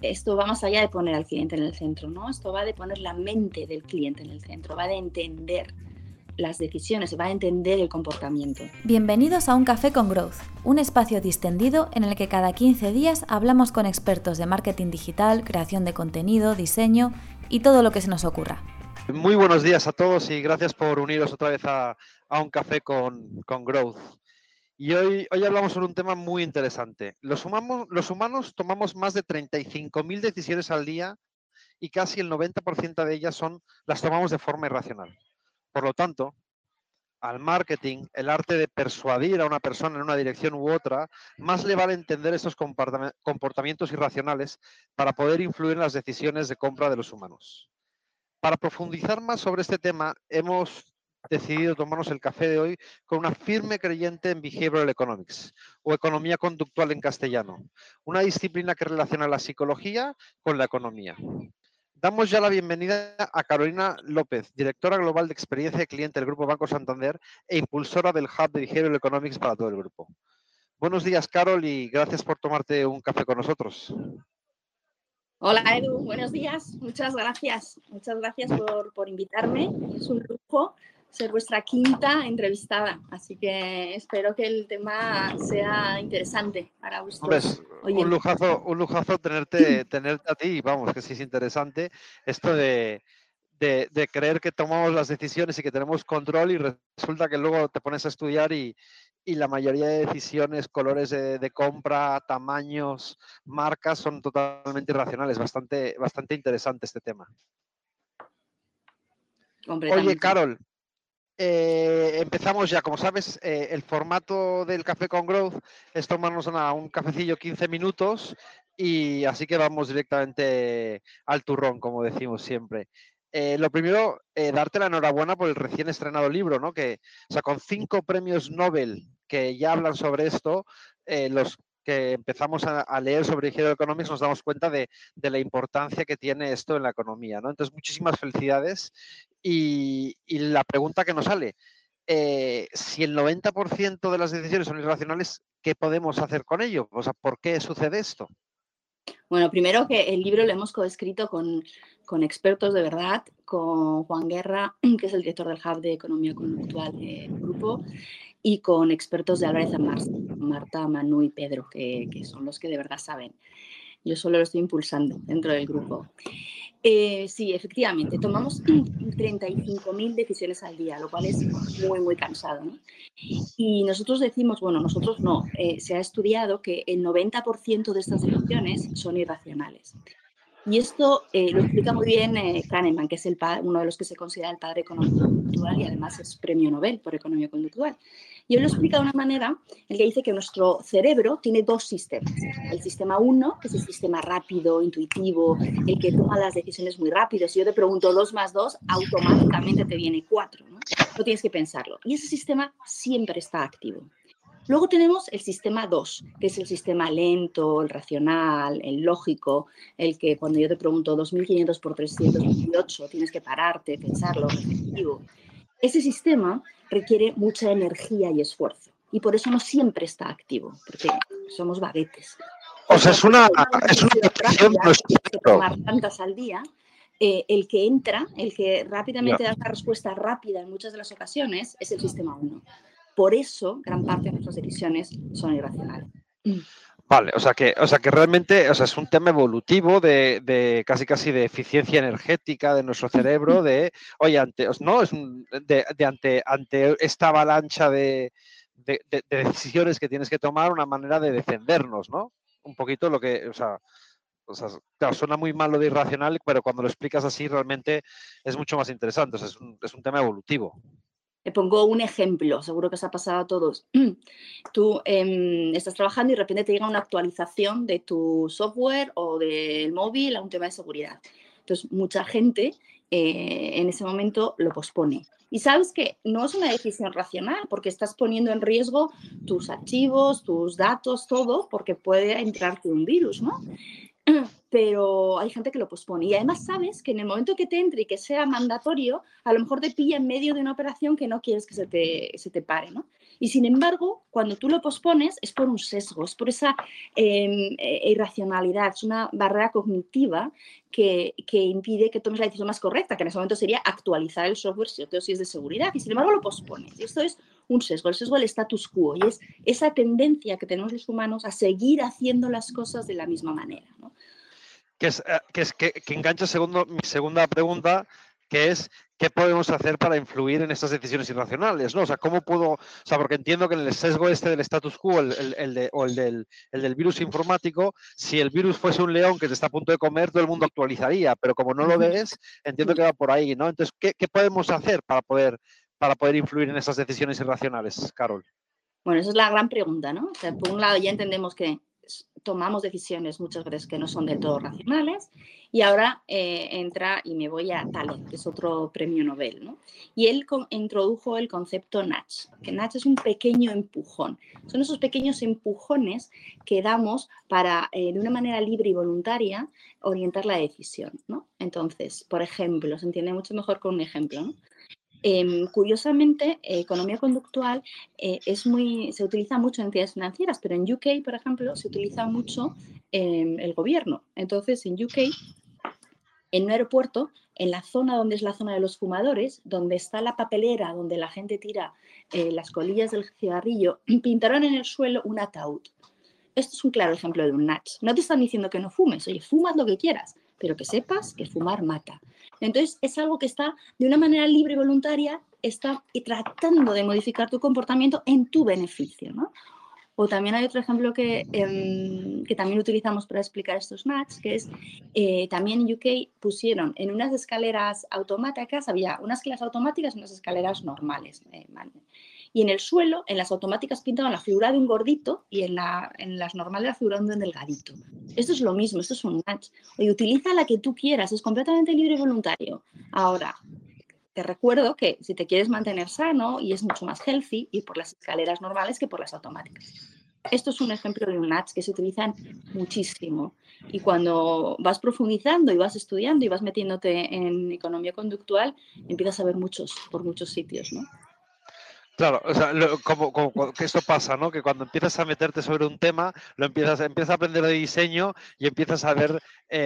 esto va más allá de poner al cliente en el centro, ¿no? Esto va de poner la mente del cliente en el centro, va de entender las decisiones, va a entender el comportamiento. Bienvenidos a Un Café con Growth, un espacio distendido en el que cada 15 días hablamos con expertos de marketing digital, creación de contenido, diseño y todo lo que se nos ocurra. Muy buenos días a todos y gracias por uniros otra vez a Un Café con Growth. Y hoy hablamos sobre un tema muy interesante. Los humanos tomamos más de 35.000 decisiones al día y casi el 90% de ellas las tomamos de forma irracional. Por lo tanto, al marketing, el arte de persuadir a una persona en una dirección u otra, más le vale entender estos comportamientos irracionales para poder influir en las decisiones de compra de los humanos. Para profundizar más sobre este tema, hemos decidido tomarnos el café de hoy con una firme creyente en Behavioral Economics, o economía conductual en castellano, una disciplina que relaciona la psicología con la economía. Damos ya la bienvenida a Carolina López, directora global de experiencia de cliente del Grupo Banco Santander e impulsora del Hub de Behavioral Economics para todo el grupo. Buenos días, Carol, y gracias por tomarte un café con nosotros. Hola, Edu. Buenos días. Muchas gracias. Muchas gracias por invitarme. Es un lujo ser vuestra quinta entrevistada. Así que espero que el tema sea interesante para vuestros oyentes. Un lujazo tenerte a ti. Vamos, que sí es interesante esto de creer que tomamos las decisiones y que tenemos control y resulta que luego te pones a estudiar y la mayoría de decisiones, colores de compra, tamaños, marcas son totalmente irracionales. Bastante interesante este tema. Oye, Carol, empezamos ya. Como sabes, el formato del Café con Growth es tomarnos un cafecillo 15 minutos y así que vamos directamente al turrón, como decimos siempre. Lo primero, darte la enhorabuena por el recién estrenado libro, ¿no? Con 5 premios Nobel que ya hablan sobre esto, los que empezamos a leer sobre Behavioral Economics nos damos cuenta de la importancia que tiene esto en la economía, ¿no? Entonces, muchísimas felicidades. Y la pregunta que nos sale, si el 90% de las decisiones son irracionales, ¿qué podemos hacer con ello? O sea, ¿por qué sucede esto? Bueno, primero que el libro lo hemos coescrito con expertos de verdad, con Juan Guerra, que es el director del Hub de Economía Conductual del grupo, y con expertos de Álvarez & Marta, Manu y Pedro, que son los que de verdad saben. Yo solo lo estoy impulsando dentro del grupo. Sí, efectivamente, tomamos 35.000 decisiones al día, lo cual es muy, muy cansado, ¿no? Y nosotros decimos, bueno, nosotros no, se ha estudiado que el 90% de estas decisiones son irracionales. Y esto lo explica muy bien Kahneman, que es uno de los que se considera el padre de economía conductual y además es premio Nobel por economía conductual. Y él lo explica de una manera en que dice que nuestro cerebro tiene 2 sistemas. El sistema 1, que es el sistema rápido, intuitivo, el que toma las decisiones muy rápido. Si yo te pregunto 2 más 2, automáticamente te viene 4, ¿no? No tienes que pensarlo. Y ese sistema siempre está activo. Luego tenemos el sistema 2, que es el sistema lento, el racional, el lógico, el que cuando yo te pregunto 2.500 por 328, tienes que pararte, pensarlo, reflexivo. Ese sistema requiere mucha energía y esfuerzo y por eso no siempre está activo, porque somos baguetes. O sea, es una decisión rápida, que tomar tantas al día. El que entra, el que rápidamente da una respuesta rápida en muchas de las ocasiones, es el sistema 1. Por eso, gran parte de nuestras decisiones son irracionales. Vale, o sea que realmente, o sea, es un tema evolutivo de casi de eficiencia energética de nuestro cerebro, oye, ante esta avalancha de decisiones que tienes que tomar, una manera de defendernos, ¿no? Un poquito lo que, o sea, claro, suena muy mal lo de irracional, pero cuando lo explicas así realmente es mucho más interesante, o sea, es un tema evolutivo. Te pongo un ejemplo, seguro que os ha pasado a todos. Tú estás trabajando y de repente te llega una actualización de tu software o del móvil a un tema de seguridad. Entonces, mucha gente en ese momento lo pospone. Y sabes que no es una decisión racional porque estás poniendo en riesgo tus archivos, tus datos, todo, porque puede entrarte un virus, ¿no? pero hay gente que lo pospone. Y además sabes que en el momento que te entre y que sea mandatorio, a lo mejor te pilla en medio de una operación que no quieres que se te pare, ¿no? Y sin embargo, cuando tú lo pospones es por un sesgo, es por esa irracionalidad, es una barrera cognitiva que impide que tomes la decisión más correcta, que en ese momento sería actualizar el software si es de seguridad, y sin embargo lo pospones. Y esto es un sesgo, el sesgo del status quo, y es esa tendencia que tenemos los humanos a seguir haciendo las cosas de la misma manera, ¿no? Que engancha mi segunda pregunta, que es ¿qué podemos hacer para influir en estas decisiones irracionales? ¿No? O sea, ¿cómo puedo? O sea, porque entiendo que en el sesgo este del status quo, el del virus informático, si el virus fuese un león que te está a punto de comer, todo el mundo actualizaría, pero como no lo ves, entiendo que va por ahí, ¿no? Entonces, ¿qué podemos hacer para poder influir en esas decisiones irracionales, Carol? Bueno, esa es la gran pregunta, ¿no? O sea, por un lado ya entendemos que tomamos decisiones muchas veces que no son del todo racionales, y ahora entra, y me voy a Thaler, que es otro premio Nobel, ¿no? Y él introdujo el concepto nudge, que nudge es un pequeño empujón. Son esos pequeños empujones que damos para, de una manera libre y voluntaria, orientar la decisión, ¿no? Entonces, por ejemplo, se entiende mucho mejor con un ejemplo, ¿no? Curiosamente, economía conductual se utiliza mucho en entidades financieras, pero en UK, por ejemplo, se utiliza mucho el gobierno. Entonces, en UK, en un aeropuerto, en la zona donde es la zona de los fumadores, donde está la papelera, donde la gente tira las colillas del cigarrillo, pintaron en el suelo un ataúd. Esto es un claro ejemplo de un nudge. No te están diciendo que no fumes, oye, fumas lo que quieras, pero que sepas que fumar mata. Entonces, es algo que está de una manera libre y voluntaria, está tratando de modificar tu comportamiento en tu beneficio, ¿no? O también hay otro ejemplo que también utilizamos para explicar estos nudges, que es también en UK pusieron en unas escaleras automáticas, había unas escaleras automáticas y unas escaleras normales. Y en el suelo, en las automáticas pintaban la figura de un gordito y en las normales la figura de un delgadito. Esto es lo mismo, esto es un nudge. Oye, utiliza la que tú quieras, es completamente libre y voluntario. Ahora, te recuerdo que si te quieres mantener sano, y es mucho más healthy, ir por las escaleras normales que por las automáticas. Esto es un ejemplo de un nudge que se utilizan muchísimo. Y cuando vas profundizando y vas estudiando y vas metiéndote en economía conductual, empiezas a ver muchos por muchos sitios, ¿no? Claro, o sea, como que esto pasa, ¿no? Que cuando empiezas a meterte sobre un tema, empiezas a aprender de diseño y empiezas a ver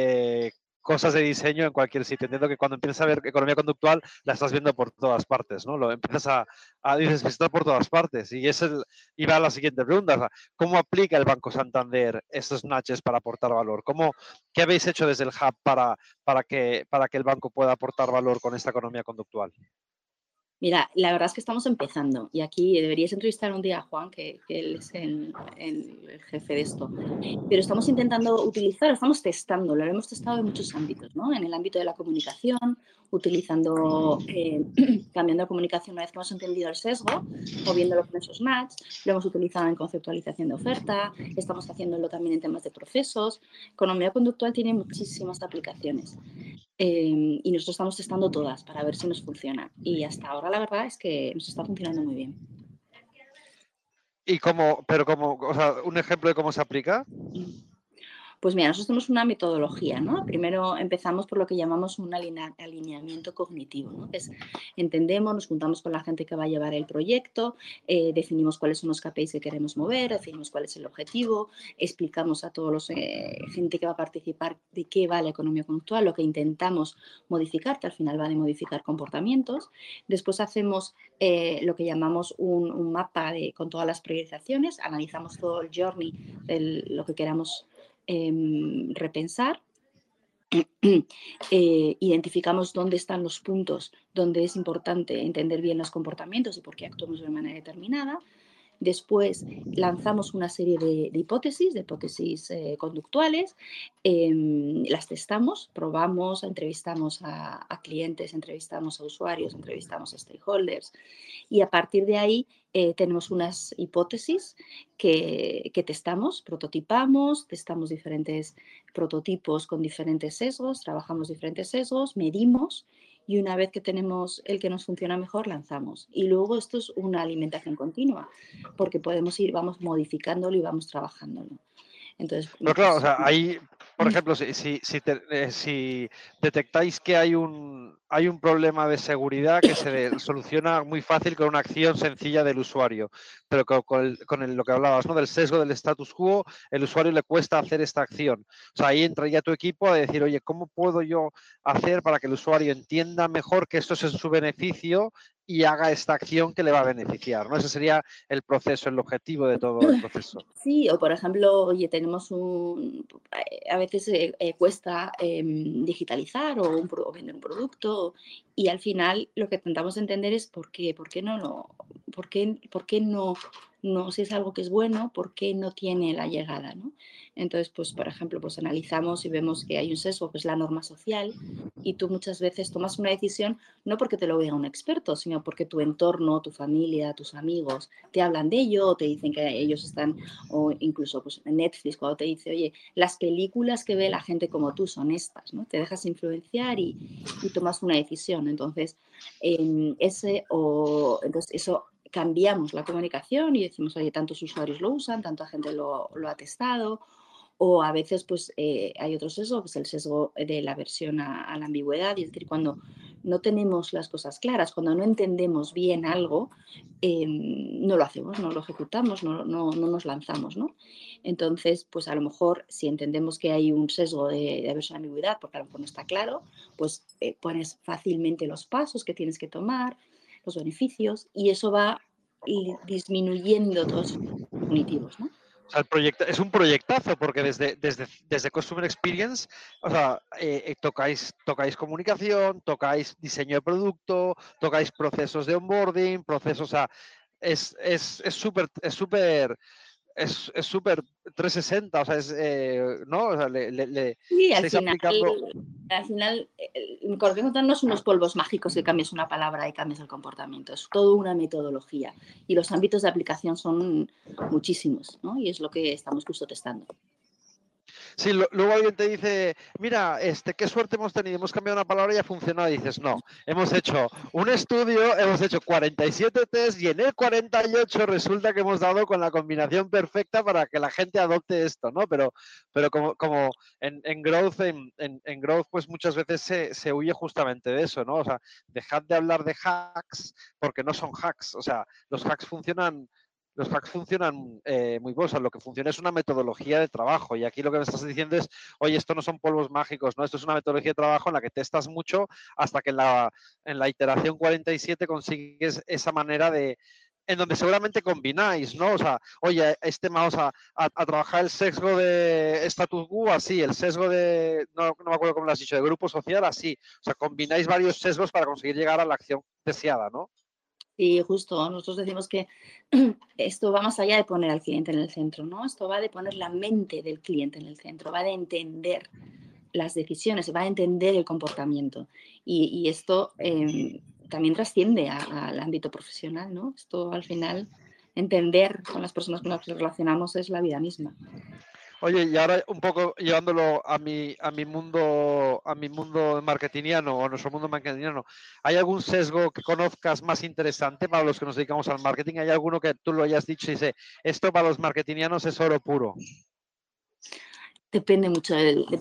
cosas de diseño en cualquier sitio. Entiendo que cuando empiezas a ver economía conductual, la estás viendo por todas partes, ¿no? Lo empiezas dices que está por todas partes. Y va a la siguiente pregunta. O sea, ¿cómo aplica el Banco Santander estos nudges para aportar valor? ¿Qué habéis hecho desde el Hub para que el banco pueda aportar valor con esta economía conductual? Mira, la verdad es que estamos empezando, y aquí deberíais entrevistar un día a Juan, que él es el jefe de esto. Pero estamos intentando utilizar, estamos testándolo, lo hemos testado en muchos ámbitos, ¿no? En el ámbito de la comunicación, utilizando, cambiando la comunicación una vez que hemos entendido el sesgo, moviéndolo con esos nudges, lo hemos utilizado en conceptualización de oferta, estamos haciéndolo también en temas de procesos. Economía conductual tiene muchísimas aplicaciones. Y nosotros estamos testando todas para ver si nos funciona. Y hasta ahora la verdad es que nos está funcionando muy bien. O sea, un ejemplo de cómo se aplica. Pues mira, nosotros tenemos una metodología, ¿no? Primero empezamos por lo que llamamos un alineamiento cognitivo, ¿no? Que es, entendemos, nos juntamos con la gente que va a llevar el proyecto, definimos cuáles son los KPIs que queremos mover, definimos cuál es el objetivo, explicamos a todos los gente que va a participar de qué va la economía conductual, lo que intentamos modificar, que al final va de modificar comportamientos. Después hacemos lo que llamamos un mapa con todas las priorizaciones, analizamos todo el journey de lo que queramos repensar, identificamos dónde están los puntos donde es importante entender bien los comportamientos y por qué actuamos de manera determinada. Después lanzamos una serie de hipótesis conductuales, las testamos, probamos, entrevistamos a clientes, entrevistamos a usuarios, entrevistamos a stakeholders, y a partir de ahí tenemos unas hipótesis que testamos, prototipamos, testamos diferentes prototipos con diferentes sesgos, trabajamos diferentes sesgos, medimos, y una vez que tenemos el que nos funciona mejor, lanzamos. Y luego esto es una alimentación continua, porque vamos modificándolo y vamos trabajándolo. Entonces, Pero claro, o pues, sea, ahí, por ejemplo, si detectáis que hay un problema de seguridad que se soluciona muy fácil con una acción sencilla del usuario, pero lo que hablabas, ¿no? Del sesgo del status quo, el usuario le cuesta hacer esta acción. O sea, ahí entraría tu equipo a decir, oye, ¿cómo puedo yo hacer para que el usuario entienda mejor que esto es en su beneficio y haga esta acción que le va a beneficiar, ¿no? Ese sería el proceso, el objetivo de todo el proceso. sí, o por ejemplo, oye, a veces cuesta digitalizar o vender un producto y al final lo que intentamos entender es por qué no por qué no, si es algo que es bueno, por qué no tiene la llegada, ¿no? Entonces, pues, por ejemplo, pues analizamos y vemos que hay un sesgo, que es la norma social, y tú muchas veces tomas una decisión no porque te lo diga un experto, sino porque tu entorno, tu familia, tus amigos te hablan de ello o te dicen que ellos están, o incluso pues, en Netflix cuando te dice, oye, las películas que ve la gente como tú son estas, ¿no? Te dejas influenciar y tomas una decisión. Entonces, entonces eso cambiamos la comunicación y decimos, oye, tantos usuarios lo usan, tanta gente lo ha testado, o a veces pues hay otro sesgo, que es el sesgo de la aversión a la ambigüedad, y es decir, cuando no tenemos las cosas claras, cuando no entendemos bien algo, no lo hacemos, no lo ejecutamos, no nos lanzamos, ¿no? Entonces, pues a lo mejor si entendemos que hay un sesgo de aversión a la ambigüedad, porque a lo mejor no está claro, pues pones fácilmente los pasos que tienes que tomar, los beneficios, y eso va disminuyendo todos los cognitivos, ¿no? O sea, es un proyectazo porque desde Customer Experience, o sea, tocáis comunicación, tocáis diseño de producto, tocáis procesos de onboarding, procesos, o sea, es súper es súper 360, o sea, ¿no? O sea, le Sí, estáis aplicando. al final, el correcto no son unos polvos mágicos que cambies una palabra y cambies el comportamiento, es toda una metodología y los ámbitos de aplicación son muchísimos, ¿no? Y es lo que estamos justo testando. Sí, luego alguien te dice, mira, qué suerte hemos tenido, hemos cambiado una palabra y ha funcionado. Y dices, no, hemos hecho un estudio, hemos hecho 47 test y en el 48 resulta que hemos dado con la combinación perfecta para que la gente adopte esto, ¿no? Pero como en Growth, en Growth, pues muchas veces se huye justamente de eso, ¿no? O sea, dejad de hablar de hacks porque no son hacks. O sea, los hacks funcionan muy bien, o sea, lo que funciona es una metodología de trabajo y aquí lo que me estás diciendo es, oye, esto no son polvos mágicos, ¿no? Esto es una metodología de trabajo en la que testas mucho hasta que en la iteración 47 consigues esa manera en donde seguramente combináis, ¿no? O sea, oye, vamos a trabajar el sesgo de status quo así, el sesgo no me acuerdo cómo lo has dicho, de grupo social así. O sea, combináis varios sesgos para conseguir llegar a la acción deseada, ¿no? Y justo nosotros decimos que esto va más allá de poner al cliente en el centro, ¿no? Esto va de poner la mente del cliente en el centro, va de entender las decisiones, va a entender el comportamiento. Y esto también trasciende al ámbito profesional, ¿no? Esto al final, entender con las personas con las que nos relacionamos es la vida misma. Oye, y ahora un poco llevándolo a mi mundo marketingiano o a nuestro mundo marketingiano, ¿hay algún sesgo que conozcas más interesante para los que nos dedicamos al marketing? ¿Hay alguno que tú lo hayas dicho y dice, esto para los marketingianos es oro puro? Depende mucho,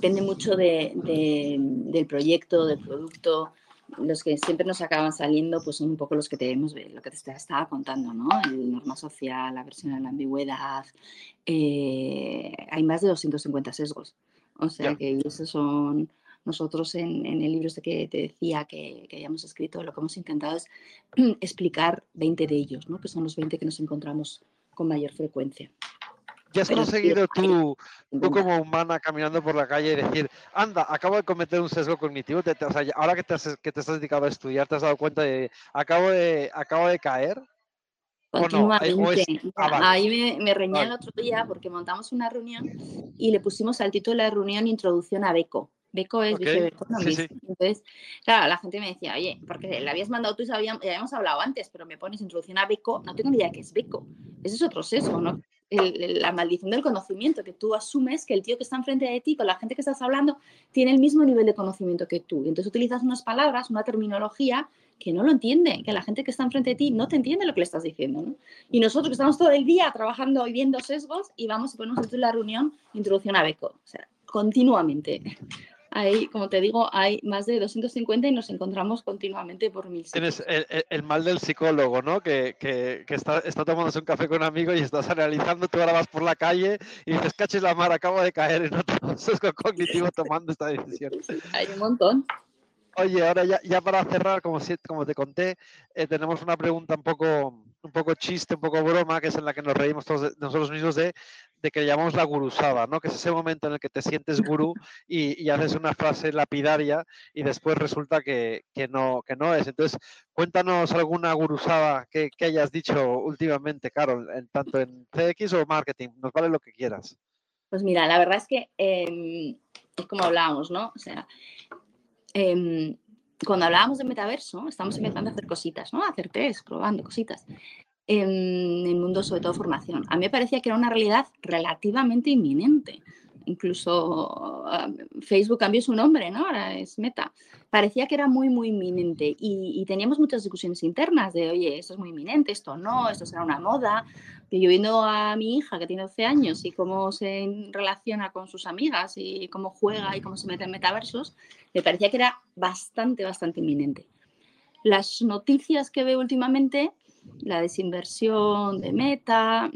del proyecto, del producto. Los que siempre nos acaban saliendo pues son un poco los que lo que te estaba contando, ¿no? El norma social, la versión de la ambigüedad. Hay más de 250 sesgos. O sea Ya. que esos son, nosotros en el libro este que te decía que hayamos escrito, lo que hemos intentado es explicar 20 de ellos, ¿no? Que son los 20 que nos encontramos con mayor frecuencia. ¿Ya has Pero conseguido tú 50. como humana caminando por la calle y decir, anda, acabo de cometer un sesgo cognitivo? O sea, ahora que te estás dedicado a estudiar, ¿te has dado cuenta de, acabo de caer? ¿O no? Continuamente. Vale, Ahí me reñía el vale. otro día porque montamos una reunión y le pusimos al título de la reunión Introducción a Beco. Beco es Ok, Behavior sí, sí. Economist. Entonces, claro, la gente me decía, oye, porque la habías mandado tú y ya habíamos hablado antes, pero me pones Introducción a Beco, no tengo ni idea qué es Beco. Ese es otro sesgo, ¿no? La maldición del conocimiento, que tú asumes que el tío que está enfrente de ti, con la gente que estás hablando, tiene el mismo nivel de conocimiento que tú. Y entonces utilizas unas palabras, una terminología que no lo entiende, que la gente que está enfrente de ti no te entiende lo que le estás diciendo, ¿no? Y nosotros que estamos todo el día trabajando y viendo sesgos y vamos y ponemos en la reunión introducción a Beko, o sea, continuamente. Hay, como te digo, hay más de 250 y nos encontramos continuamente por 1000 sitios. Tienes el mal del psicólogo, ¿no? Que está tomándose un café con un amigo y estás analizando, tú ahora vas por la calle y dices, cachis la mar, acabo de caer en otro sesgo cognitivo tomando esta decisión. Sí, hay un montón. Oye, ahora ya para cerrar, como te conté, tenemos una pregunta un poco chiste, un poco broma, que es en la que nos reímos todos nosotros mismos de que llamamos la gurusada, ¿no? Que es ese momento en el que te sientes gurú y haces una frase lapidaria y después resulta que no es. Entonces, cuéntanos alguna gurusada que hayas dicho últimamente, Carol, tanto en CX o marketing, nos vale lo que quieras. Pues mira, la verdad es que es como hablábamos, ¿no? O sea, cuando hablábamos de metaverso, estamos empezando a hacer cositas, ¿no? A hacer test, probando cositas. En el mundo, sobre todo, formación. A mí me parecía que era una realidad relativamente inminente. Incluso Facebook cambió su nombre, ¿no? Ahora es Meta. Parecía que era muy, muy inminente. Y teníamos muchas discusiones internas de, oye, esto es muy inminente, esto no, esto será una moda. Pero yo viendo a mi hija, que tiene 12 años, y cómo se relaciona con sus amigas y cómo juega y cómo se mete en metaversos, me parecía que era bastante, bastante inminente. Las noticias que veo últimamente, la desinversión de Meta,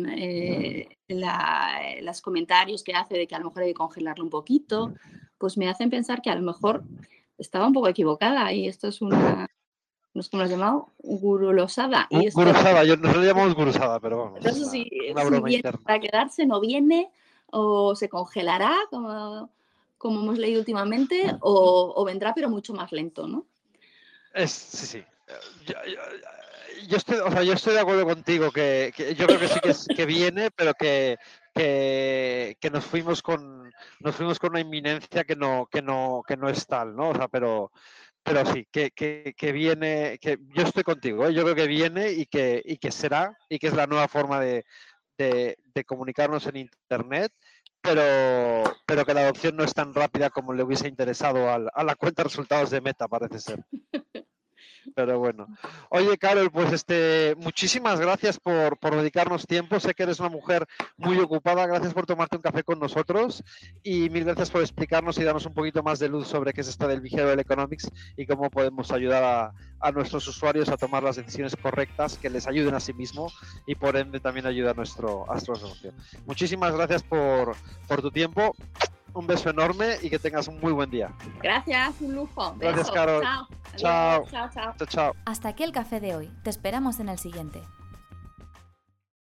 los comentarios que hace de que a lo mejor hay que congelarlo un poquito, pues me hacen pensar que a lo mejor estaba un poco equivocada y esto es una, no sé cómo lo has llamado, gurulosada. Gurusada, nosotros lo llamamos gurusada, pero vamos. No sé si broma viene interna. para quedarse, no viene, o se congelará, como hemos leído últimamente, o vendrá pero mucho más lento, ¿no? Sí. Yo estoy de acuerdo contigo, que yo creo que sí que viene, pero que nos fuimos con una inminencia que no es tal, ¿no? O sea, pero sí, que viene, que yo estoy contigo, ¿eh? Yo creo que viene y que será, y que es la nueva forma de comunicarnos en Internet, pero que la adopción no es tan rápida como le hubiese interesado a la cuenta de resultados de Meta, parece ser. Pero bueno. Oye, Carol, pues muchísimas gracias por dedicarnos tiempo. Sé que eres una mujer muy ocupada. Gracias por tomarte un café con nosotros y mil gracias por explicarnos y darnos un poquito más de luz sobre qué es esto del Behavioral Economics y cómo podemos ayudar a nuestros usuarios a tomar las decisiones correctas que les ayuden a sí mismos y por ende también ayuda a nuestro negocio. Muchísimas gracias por tu tiempo. Un beso enorme y que tengas un muy buen día. Gracias, un lujo. Gracias, Carol. Chao. Chao. Chao. Chao. Hasta aquí el café de hoy. Te esperamos en el siguiente.